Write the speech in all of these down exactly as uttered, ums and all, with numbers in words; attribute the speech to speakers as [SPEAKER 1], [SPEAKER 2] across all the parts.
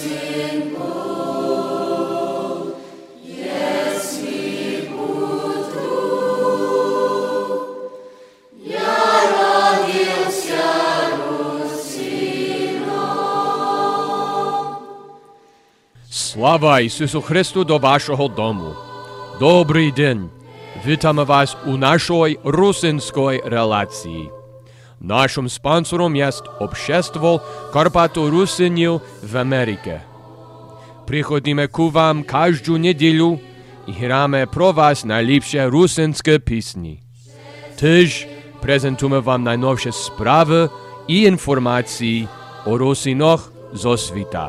[SPEAKER 1] Слава Ісусу Христу до вашого дому. Добрий день. Вітаємо вас у нашій русинській релації. Нашим спонсором є Общество Карпато-Русинів в Америці. Приходимо к вам кожну неділю і граємо про вас найліпші русинські пісні. Теж презентуємо вам найновші справи і інформації о русинах зо світа.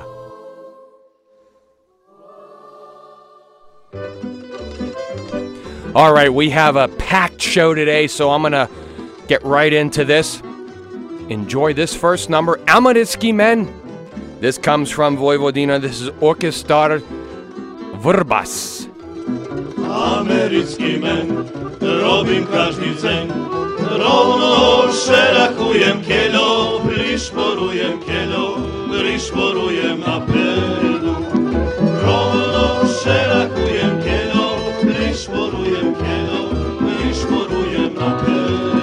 [SPEAKER 2] All right, we have a packed show today, so I'm going to get right into this. Enjoy this first number, Amerycki Men. This comes from Vojvodina. This is Orchestra Vrbas.
[SPEAKER 3] Amerycki men, robim każdy dzień. Rovno šerachujem keľo, prišporujem keľo, prišporujem na pedu. Rovno šerachujem keľo, prišporujem keľo, prišporujem na pedu.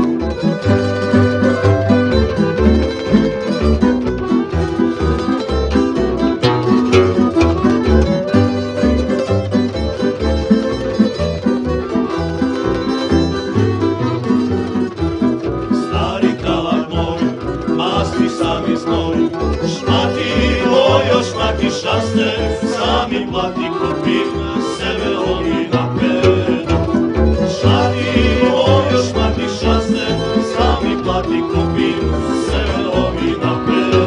[SPEAKER 3] Stari kralak môj, masti sami znoj, šmati mojo, šmati šťastne, sami platí kopím, sebe hoví na pedu. Šmati mojo, šmati šťastne, sami platí kopím, sebe hoví na pedu.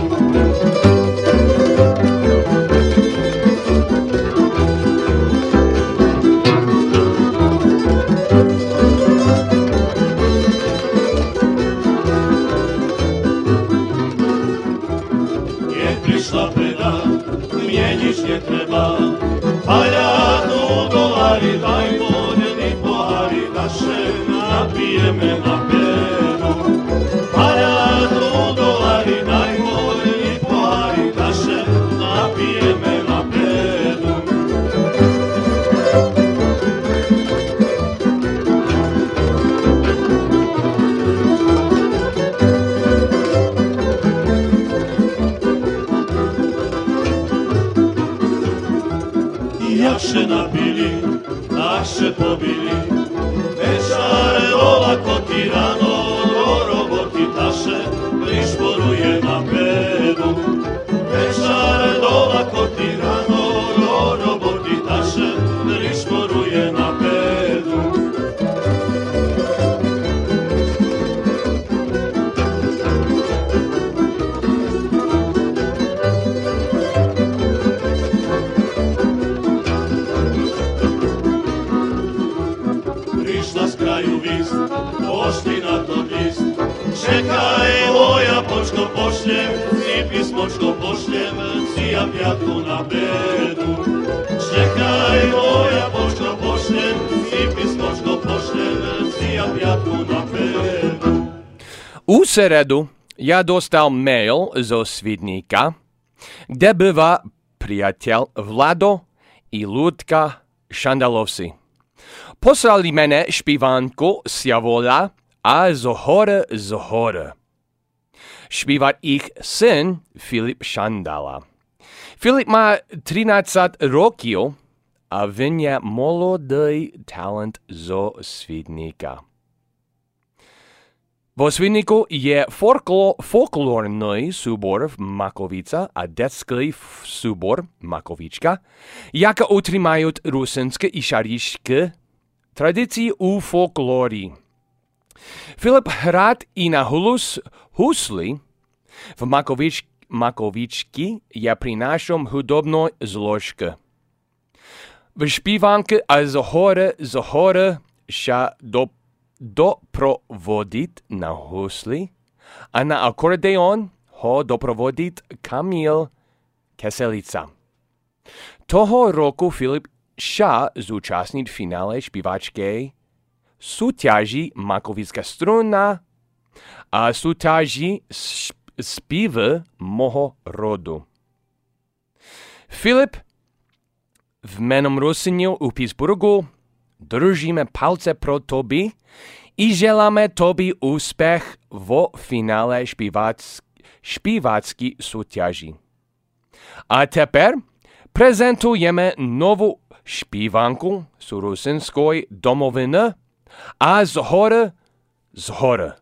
[SPEAKER 3] Keď prišla beda, mne nič netreba. Paľadu dolári, daj voľný pohári naše, napijeme na pedu. Paľadu dolári, daj voľný pohári naše, napijeme na pedu. Jak się napili, tak się pobili. Večare olakoti rano, do roboty taše, prišporuje na pedu. Večare olakoti rano, do roboty taše, prišporuje na pedu. Prišla z kraju vist, pošli na to list. Čekaj, moja počko pošljem, si písmočko pošljem, si ja piatku na bedu. Čekaj, moja počko pošljem, si písmočko pošljem, si ja piatku na bedu.
[SPEAKER 2] U seredu ja dostal mail zo Svidníka, kde bywa priateľ Vlado i Ľudka Šandalovci. Poslali mene špívánku z Javola a z hore z hore. Špíva ich syn Filip Šandala. Filip má trinásť rokov a vynie molodý talent zo Svidníka. Vo Svidníku je folklo, folklórny súbor Makovica a detský súbor Makovička, jaka utrimajú rusinské i šarišské tradícii u folklóry. Filip hrát i na hulus, husli v Makovič, Makovičky je pri našom hudobnoj zložke. V špívánke a z hore z hore ša do, doprovodit na husli a na akordeon ho doprovodit Kamil Keselica. Toho roku Filip ša zúčastniť v finále špívačkej súťaži Makovická struna a súťaži spívy moho rodu. Filip, v menom Rusinu u Pittsburghu držíme palce pro tobi i želáme tobi úspech vo finále špívac, špívacký súťaži. A teper prezentujeme novú špívanku z rusinskoj domoviny a z hora, z hora.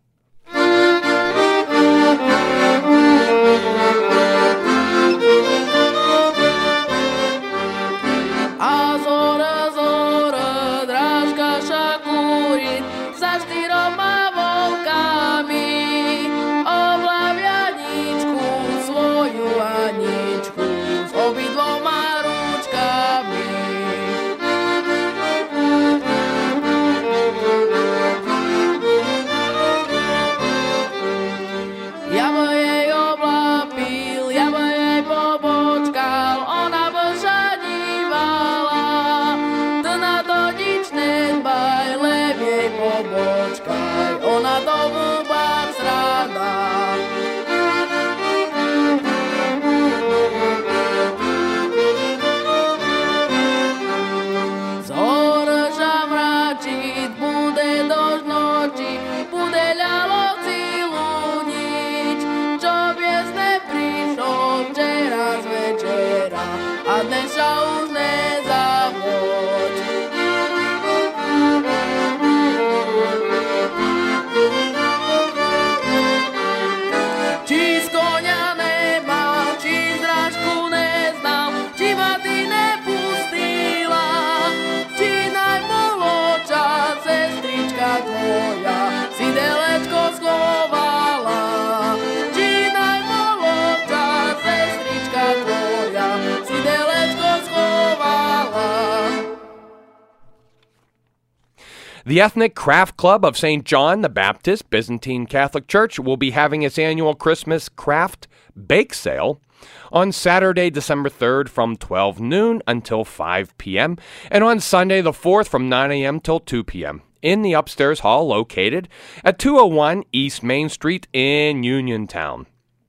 [SPEAKER 2] The Ethnic Craft Club of Saint John the Baptist Byzantine Catholic Church will be having its annual Christmas craft bake sale on Saturday, December third from twelve noon until five p.m. and on Sunday the fourth from nine a.m. till two p.m. in the upstairs hall located at two oh one East Main Street in Uniontown.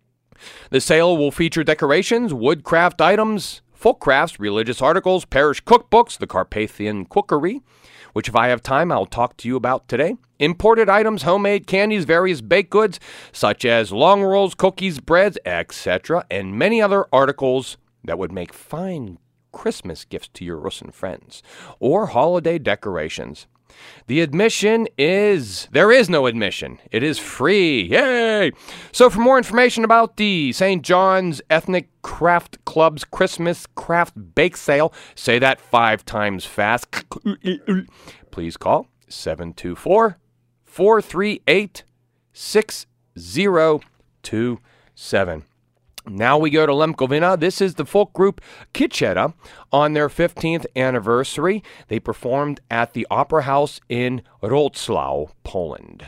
[SPEAKER 2] The sale will feature decorations, woodcraft items, folk crafts, religious articles, parish cookbooks, the Carpathian cookery, which if I have time, I'll talk to you about today. Imported items, homemade candies, various baked goods, such as long rolls, cookies, breads, et cetera, and many other articles that would make fine Christmas gifts to your Russian friends, or holiday decorations. The admission is, there is no admission. It is free. Yay! So for more information about the Saint John's Ethnic Craft Club's Christmas Craft Bake Sale, say that five times fast, please call seven two four, four three eight, six zero two seven. Now we go to Lemkovina. This is the folk group Kichera on their fifteenth anniversary. They performed at the Opera House in Wrocław, Poland.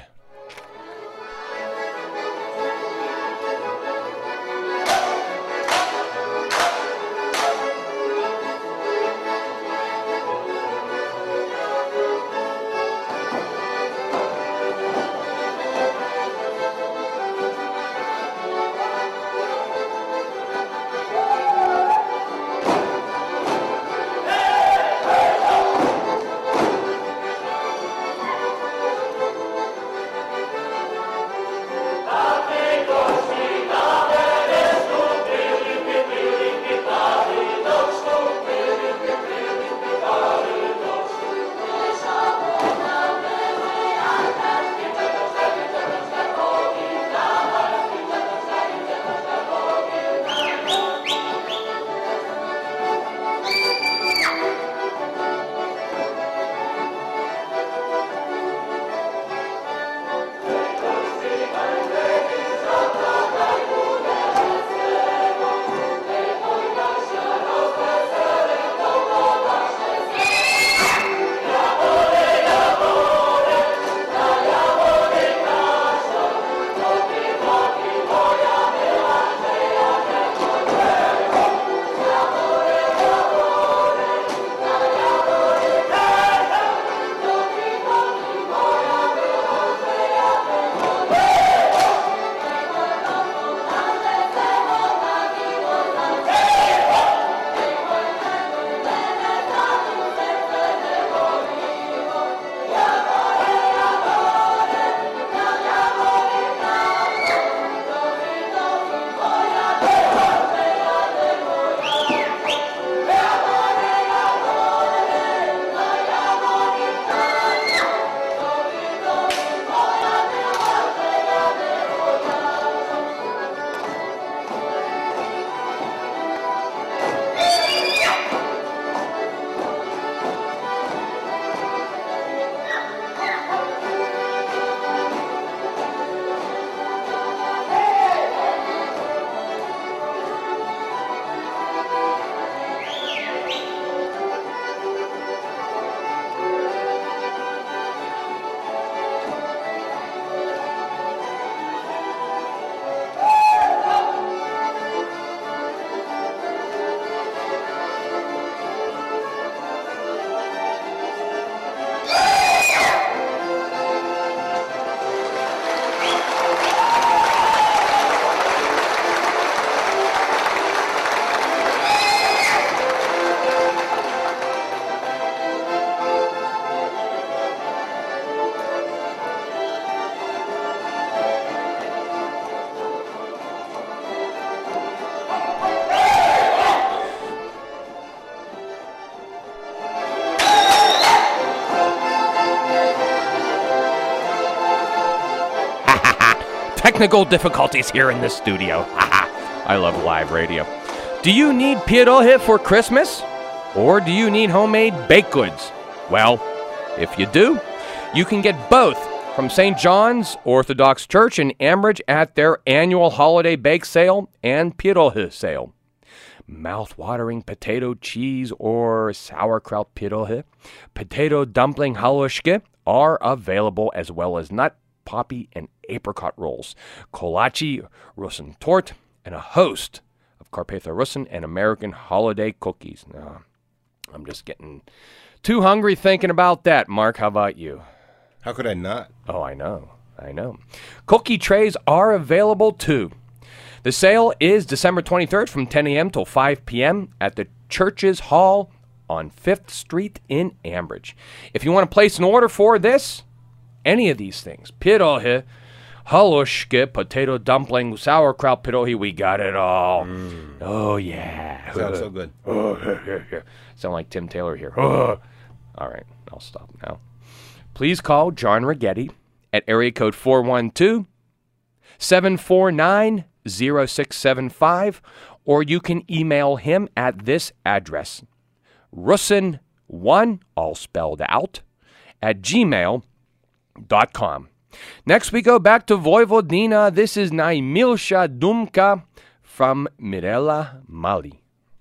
[SPEAKER 2] technical difficulties here in the studio. I love live radio. Do you need pierogi for Christmas? Or do you need homemade baked goods? Well, if you do, you can get both from Saint John's Orthodox Church in Ambridge at their annual holiday bake sale and pierogi sale. Mouth-watering potato cheese or sauerkraut pierogi, potato dumpling halushke are available, as well as nut, poppy, and apricot rolls, kolache, Russin tort, and a host of Carpatho Russin and American holiday cookies. Now, I'm just getting too hungry thinking about that. Mark, how about you?
[SPEAKER 4] How could I not?
[SPEAKER 2] Oh, I know. I know. Cookie trays are available too. The sale is December twenty-third from ten a.m. till five p.m. at the Churches Hall on fifth Street in Ambridge. If you want to place an order for this, any of these things, pierogi, halushke, potato dumpling, sauerkraut pierogi, we got it all. Mm. Oh, yeah.
[SPEAKER 4] Sounds so good.
[SPEAKER 2] Oh, yeah, yeah. Sound like Tim Taylor here. Oh. All right, I'll stop now. Please call John Rigetti at area code four one two, seven four nine, zero six seven five, or you can email him at this address, russin one, all spelled out, at gmail dot com. Next we go back to Vojvodina. This is Najmilša Dumka from Mirela, Mali.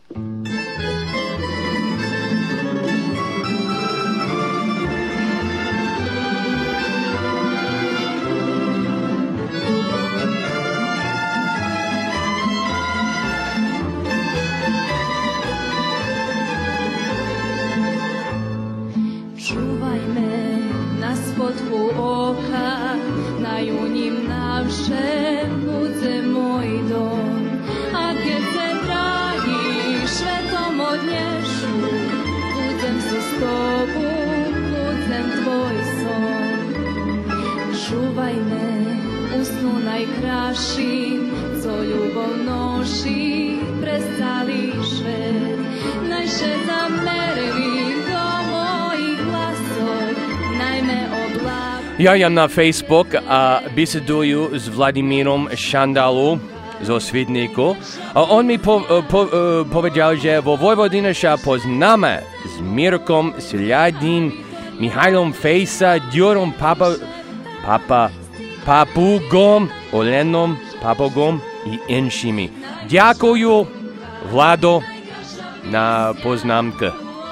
[SPEAKER 5] Oka, najunim navše budze moj dom, a keď se drahí švetom odnešu, budem so s tobu, budem tvoj son. Čuvaj me, usnu najkraši, co ljubov noši, prestali švet, najše zamervi do mojich glasov, najme oblav.
[SPEAKER 2] Ja jem na Facebook a beseduju s Vladimírom Šandalu zo Svidníku. A on mi po, po, povedal, že vo Vojvodine sa poznáme s Mirkom Sľadím, Mihajlom Fejsa, Ďurom Papa, Papa, Papugom, Olenom Papugom i inšími. Ďakujú, Vlado, na poznámke.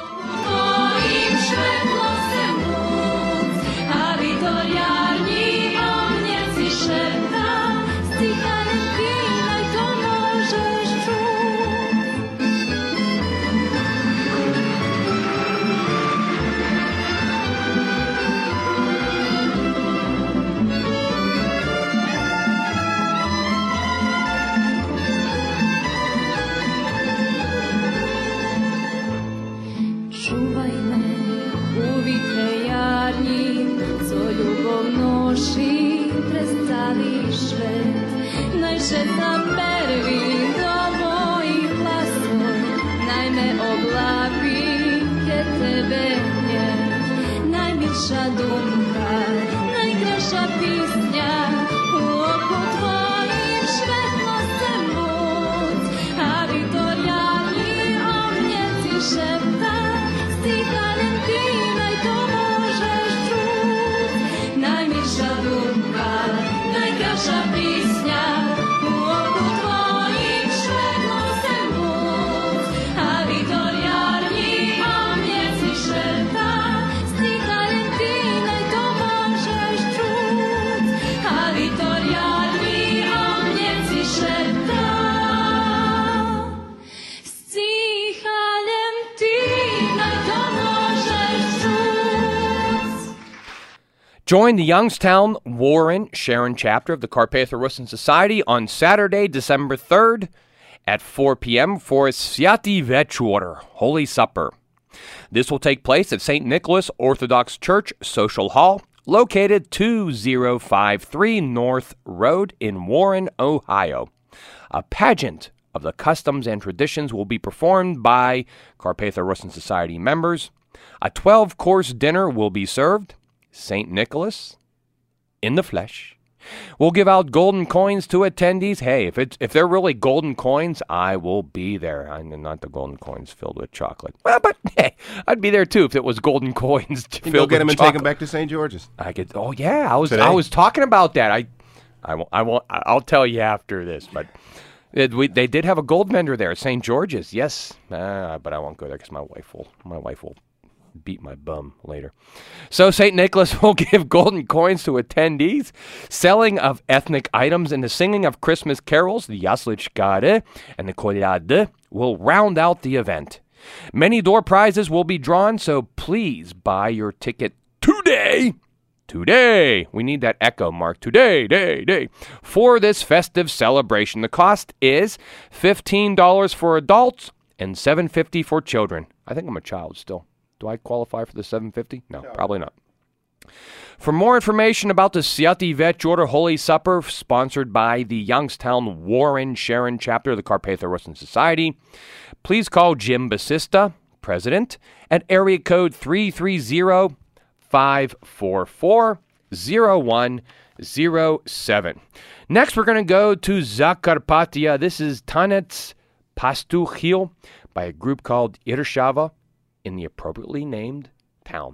[SPEAKER 5] Najmilša Dumka, najkrajša písňa, u oku tvojim svetlo se moc, a Vitoriani o mne ti šepta, sticha len ty, naj to môžeš čuť. Najmilša Dumka, najkrajša písňa, u oku tvojim svetlo se moc, a Vitoriani o mne ti šepta,
[SPEAKER 2] Join the Youngstown, Warren, Sharon chapter of the Carpatho Russin Society on Saturday, December third at four p.m. for Sviatý večer, Holy Supper. This will take place at Saint Nicholas Orthodox Church Social Hall, located two thousand fifty-three North Road in Warren, Ohio. A pageant of the customs and traditions will be performed by Carpatho Russin Society members. A twelve-course dinner will be served. Saint Nicholas, in the flesh, We'll give out golden coins to attendees. Hey, if it's if they're really golden coins, I will be there. I mean, not the golden coins filled with chocolate. Well, but hey, I'd be there too if it was golden coins
[SPEAKER 4] You
[SPEAKER 2] filled
[SPEAKER 4] go get
[SPEAKER 2] with
[SPEAKER 4] them and
[SPEAKER 2] chocolate.
[SPEAKER 4] take them back to Saint George's.
[SPEAKER 2] I could. Oh yeah, I was.
[SPEAKER 4] Today?
[SPEAKER 2] I was talking about that. I, I won't. I won't. I'll tell you after this. But it, we, they did have a gold vendor there, Saint George's. Yes, uh, but I won't go there because my wife will. My wife will beat my bum later. So Saint Nicholas will give golden coins to attendees. Selling of ethnic items and the singing of Christmas carols, the Jaslichkade and the Kolyade, will round out the event. Many door prizes will be drawn, so please buy your ticket today. Today. We need that echo mark. Today, day, day. For this festive celebration. The cost is fifteen dollars for adults and seven dollars and fifty cents for children. I think I'm a child still. Do I qualify for the seven hundred fifty dollars? No, no, probably not. For more information about the Siati Večer Holy Supper, sponsored by the Youngstown Warren Sharon chapter of the Carpathia Russian Society, please call Jim Basista, president, at area code three three zero, five four four, zero one zero seven. Next, we're going to go to Zakarpattia. This is Tanets Pastuchil by a group called Irshava in the appropriately named town.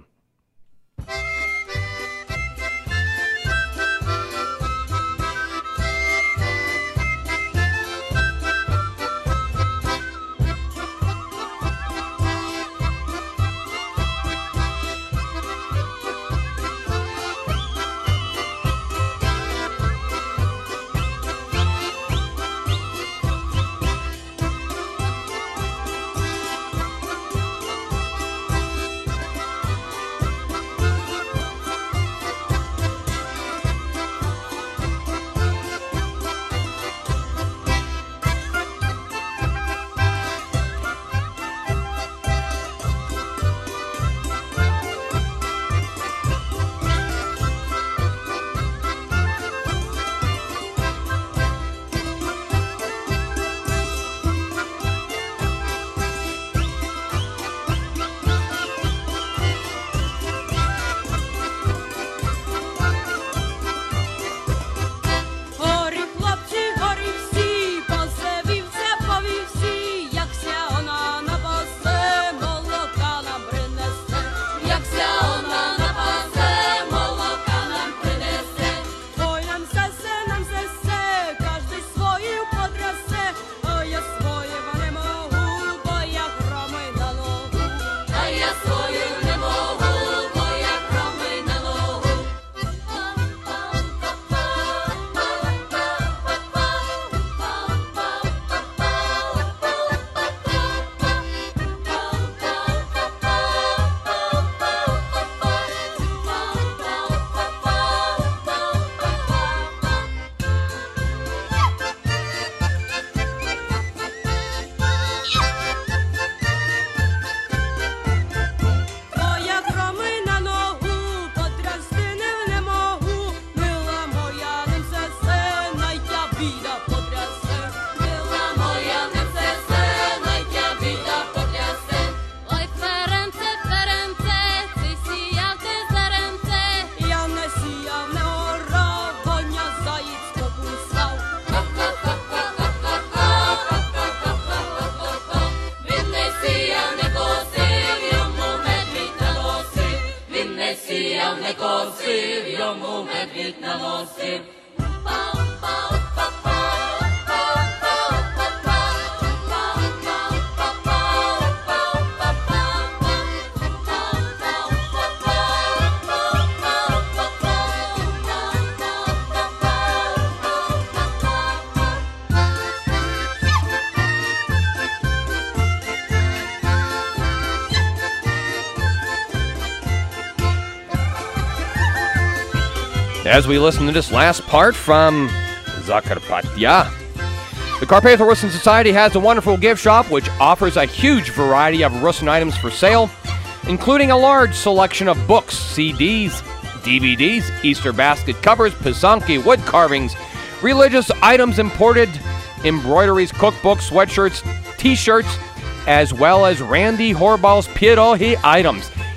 [SPEAKER 2] As we listen to this last part from Zakarpattia, the Carpathia Russian Society has a wonderful gift shop which offers a huge variety of Russian items for sale, including a large selection of books, C Ds, D V Ds, Easter basket covers, Pysanki, wood carvings, religious items imported, embroideries, cookbooks, sweatshirts, t-shirts, as well as Randy Horbal's Pierogi items.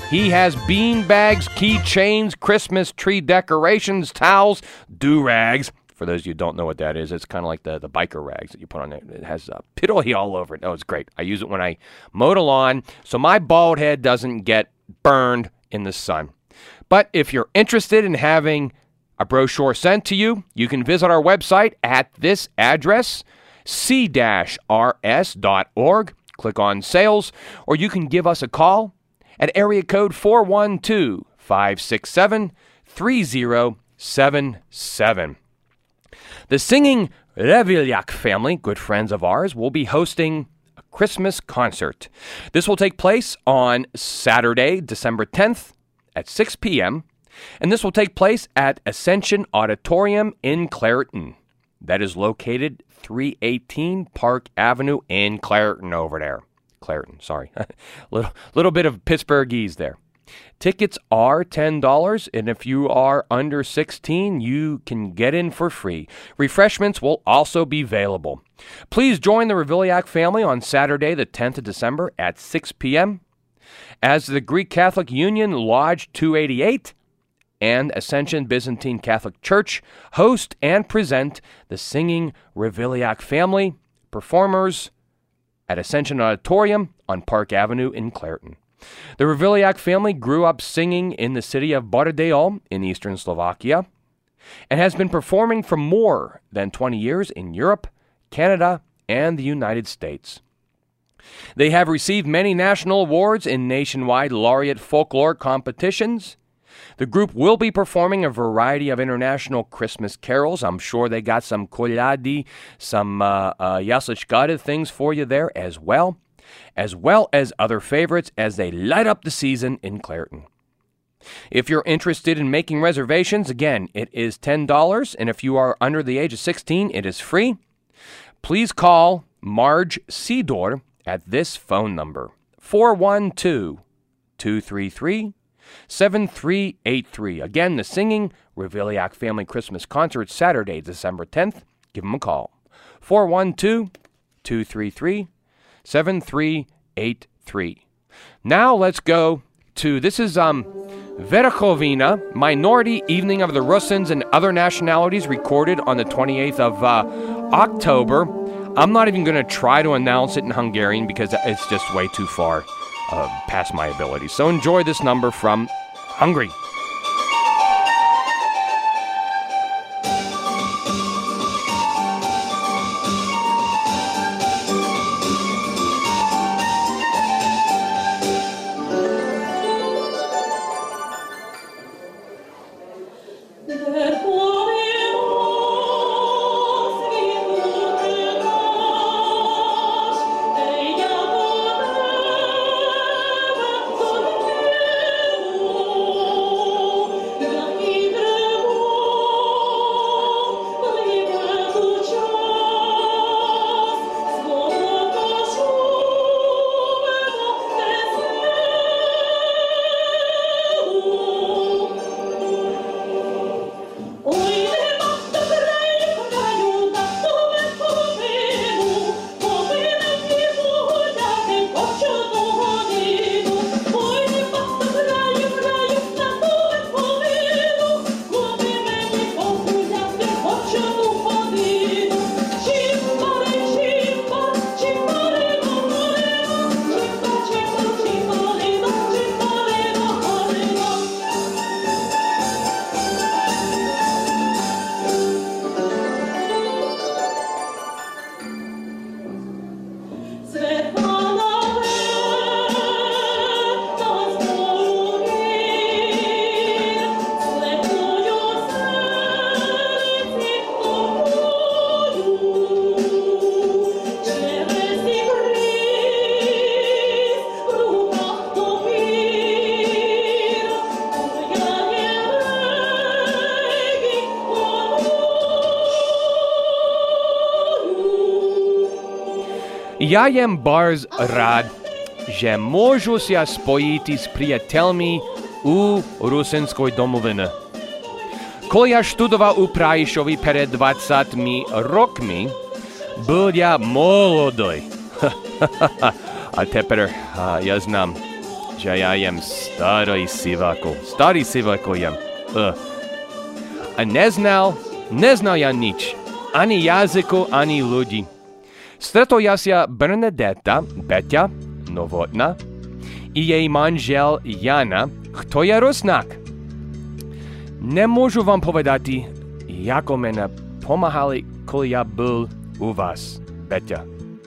[SPEAKER 2] He has bean bags, keychains, Christmas tree decorations, towels, do-rags. For those of you who don't know what that is, it's kind of like the, the biker rags that you put on there. It has uh, piddly all over it. Oh, it's great. I use it when I mow the lawn, so my bald head doesn't get burned in the sun. But if you're interested in having a brochure sent to you, you can visit our website at this address, c r s dot org. Click on sales, or you can give us a call at area code four one two, five six seven, three zero seven seven. The singing Revilyak family, good friends of ours, will be hosting a Christmas concert. This will take place on Saturday, December tenth at six p.m., and this will take place at Ascension Auditorium in Clairton. That is located three eighteen Park Avenue in Clairton over there. Clairton, sorry. little, little bit of Pittsburghese there. Tickets are ten dollars, and if you are under sixteen, you can get in for free. Refreshments will also be available. Please join the Revilyak family on Saturday, the tenth of December at six p.m. as the Greek Catholic Union Lodge two eighty-eight and Ascension Byzantine Catholic Church host and present the singing Revilyak family performers at Ascension Auditorium on Park Avenue in Clairton. The Revilyak family grew up singing in the city of Bardejov in eastern Slovakia and has been performing for more than twenty years in Europe, Canada, and the United States. They have received many national awards in nationwide laureate folklore competitions. The group will be performing a variety of international Christmas carols. I'm sure they got some kolyadi, some uh, uh, yaslichkada things for you there as well, as well as other favorites as they light up the season in Clairton. If you're interested in making reservations, again, it is ten dollars, and if you are under the age of sixteen, it is free. Please call Marge Seedor at this phone number, four one two, two three three, seven three eight three. Again, the Singing Revilyak Family Christmas Concert, Saturday, December tenth. Give them a call, four one two, two three three, seven three eight three. Now let's go to, this is um Verkhovina, Minority Evening of the Rusyns and Other Nationalities, recorded on the twenty-eighth of uh, October. I'm not even going to try to announce it in Hungarian because it's just way too far uh, past my ability. So enjoy this number from Hungary. Я jem barz rad, že môžu sa spojiť s priateľmi u Rusinskoj domoviny. Коли я штудував у Праїшові перед двадцятьми роками, був я молодий. А тепер а, я знам, že ja jem starý sivako. Starý sivako jem. Uh. A neznal, neznal ja nič. Ani jazyku, ani ľudí. Stretol ja sa Bernadetta, Beťa, Novotná, i jej manžel Jana, kto je Rusnak. Nemôžu vám povedať, ako mene pomáhali, koli ja byl u vás, Beťa.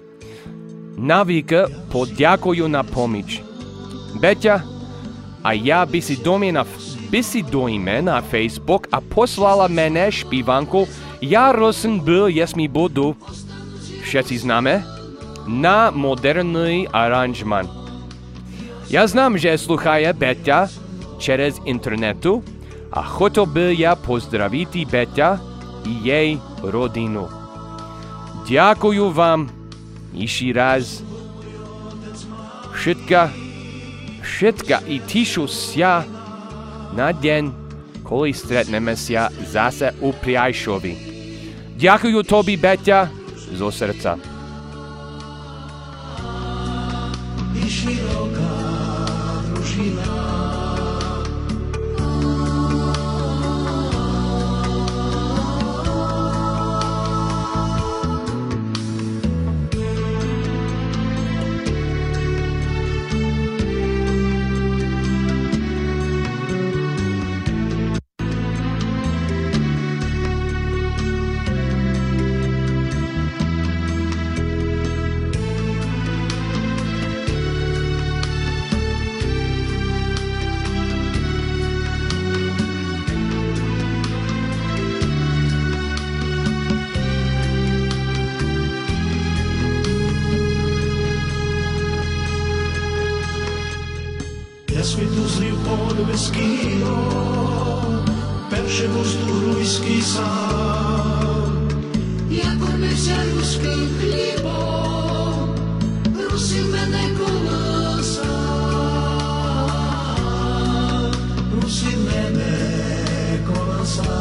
[SPEAKER 2] Navík poďakujú na pomič. Beťa, a ja by si dojme na, by si dojme na Facebook a poslala mene špívanku Ja Rusin byl, jesmi budu, všetci známe, na moderný aranžman. Ja znám, že sluchaje Beťa čerez internetu a chcel by ja pozdraviť Beťa i jej rodinu. Ďakujú vám ešte raz. Všetka, všetka i tíšu sa na deň, koli stretneme sa zase u Priajšovi. Ďakujú tobi, Beťa, zo srdca.
[SPEAKER 4] I široká družina. Світу злів подвескіно, перший воздух руський сам. Я кормився руським хлібом, руси мене колоса. Руси мене колоса.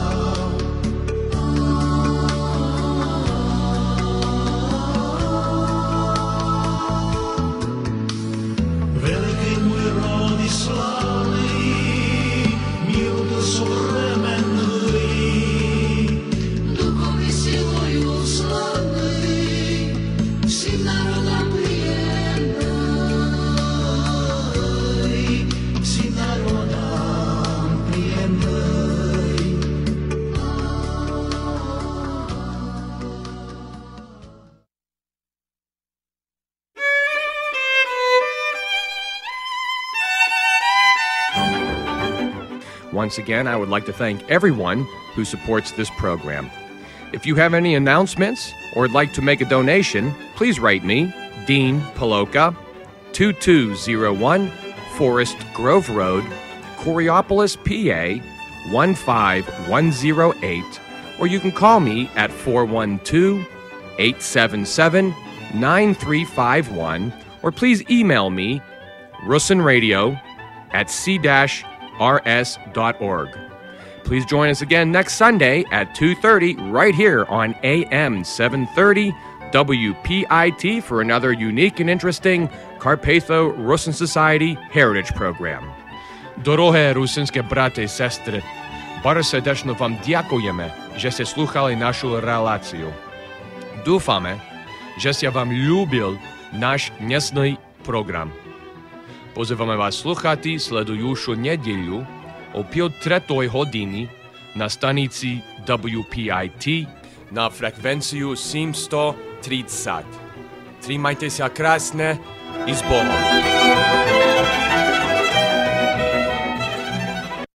[SPEAKER 1] Once again, I would like to thank everyone who supports this program. If you have any announcements or would like to make a donation, please write me, Dean Paloka, two two zero one Forest Grove Road, Coriopolis, P A one five one zero eight, or you can call me at four one two, eight seven seven, nine three five one, or please email me, rusinradio at c r s dot org. Please join us again next Sunday at two thirty right here on A M seven thirty W P I T for another unique and interesting Carpatho-Rusin Society Heritage Program. Дороге русинське брати і сестри, bardzo serdecznie wam dziękujemy, że ste słuchali naszą relację. Dúfame, že ste vám ľúbil náš dnesný program. Pozývame vás sluchati sledujúšu nedeľu o pol tretej hodiny na stanici W P I T na frekvenciu sedemsto tridsať. Trímajte sa krásne i s Bohom.